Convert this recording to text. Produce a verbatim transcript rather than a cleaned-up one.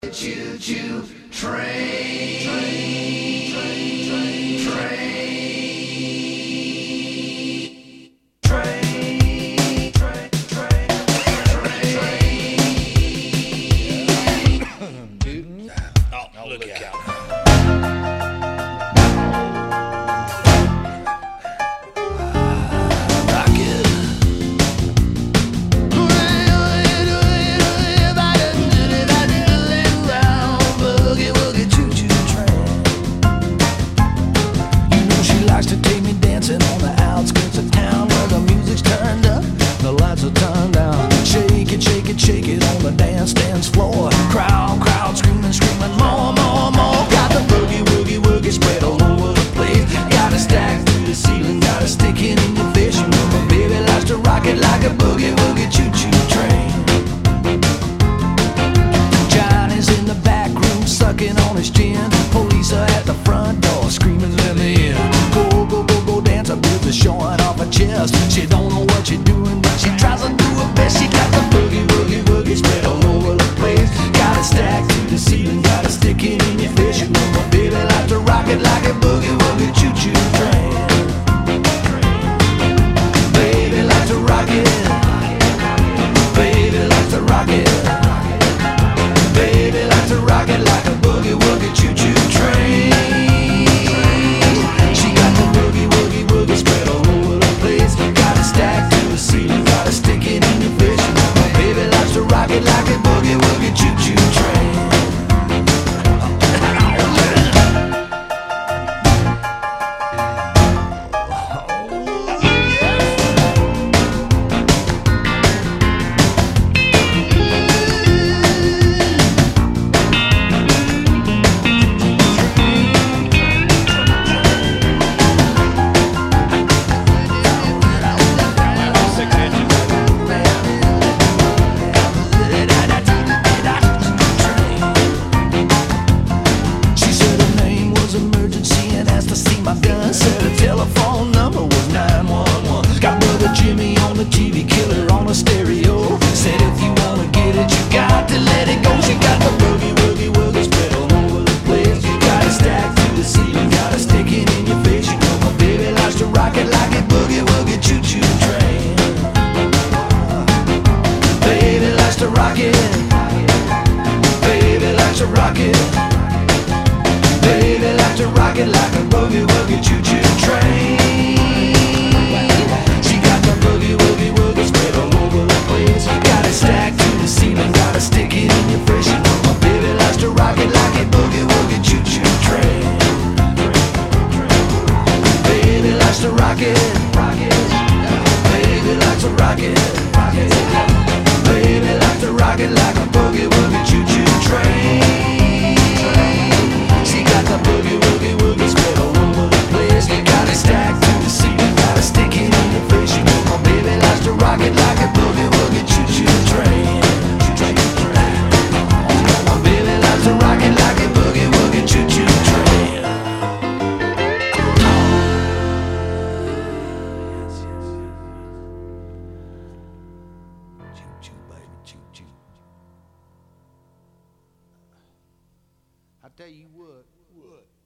Choo choo train, train, train, train, train, train, train, train, train. Oh, oh, look, look out. out. To take me dancing on the outskirts of town where the music's turned up, the lights are turned down. Shake it, shake it, shake it on the dance dance floor. Crowd, crowd screaming, screaming, more, more, more. Got the boogie, woogie, woogie spread all over the place. Got it stacked through the ceiling, got it sticking in your face. You know my baby likes to rock it like a boogie, woogie, choo-choo train. Johnny's in the back room sucking on his gin. Police are at the front door screaming, let me in. Showing off her chest. She don't know what she's doing, but she tries to do her best. She got the boogie, woogie, woogie spread all over the place. Got it stacked to the ceiling, got it sticking in your face. You know my baby likes to rock it like a boogie, woogie, choo-choo train. Baby likes to rock it. Baby likes to rock it. Baby likes to rock it like a boogie, woogie, choo-choo train. She got the boogie, woogie, woogie spread all over the place. Got it stacked to the ceiling, got it sticking in your face. You know my baby likes to rock it like a boogie, woogie, choo-choo train. Jimmy on the T V, killer on a stereo. Said if you wanna get it, you got to let it go. She got the boogie, woogie, woogie spread all over the place. You got it stacked to the ceiling, got it sticking in your face. You know my baby likes to rock it like a boogie, woogie, choo-choo train. Baby likes to rock it. Baby likes to rock it. Baby likes to rock it like a boogie, woogie, choo-choo train. Boogie, woogie, woogie spread all over the place. Got it stacked to the ceiling, got it sticking in your face. You know my baby likes to rock it like a boogie, woogie, choo-choo train. Baby likes to rock it. Baby likes to rock it. Baby likes to rock it like a boogie, woogie, choo-choo train. She got the boogie, woogie, woogie spread all over the place. Got it stacked to the ceiling, got it sticking in your face. You know my baby likes to rock it like a boogie, woogie, choo-choo train. My baby likes to rock it like a boogie, woogie, choo-choo train. Choo-choo, baby, choo-choo. I tell you what, what?